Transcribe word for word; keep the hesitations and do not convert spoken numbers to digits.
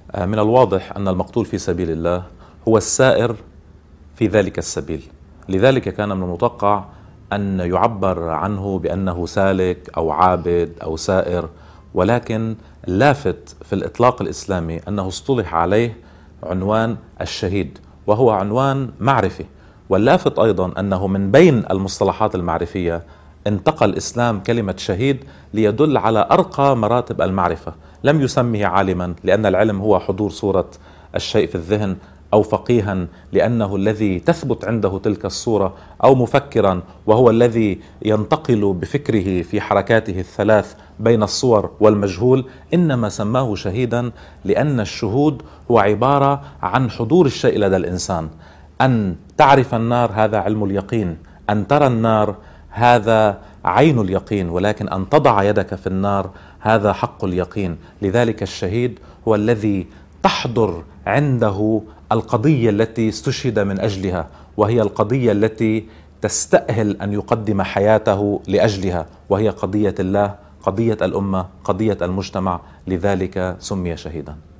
من الواضح أن المقتول في سبيل الله هو السائر في ذلك السبيل، لذلك كان من المتوقع أن يعبر عنه بأنه سالك أو عابد أو سائر، ولكن اللافت في الإطلاق الإسلامي أنه اصطلح عليه عنوان الشهيد، وهو عنوان معرفي. واللافت أيضا أنه من بين المصطلحات المعرفية انتقى الإسلام كلمة شهيد ليدل على أرقى مراتب المعرفة، لم يسميه عالما لأن العلم هو حضور صورة الشيء في الذهن، أو فقيها لأنه الذي تثبت عنده تلك الصورة، أو مفكرا وهو الذي ينتقل بفكره في حركاته الثلاث بين الصور والمجهول، إنما سماه شهيدا لأن الشهود هو عبارة عن حضور الشيء لدى الإنسان. أن تعرف النار هذا علم اليقين، أن ترى النار هذا عين اليقين، ولكن أن تضع يدك في النار هذا حق اليقين. لذلك الشهيد هو الذي تحضر عنده القضية التي استشهد من أجلها، وهي القضية التي تستأهل أن يقدم حياته لأجلها، وهي قضية الله، قضية الأمة، قضية المجتمع، لذلك سمي شهيدا.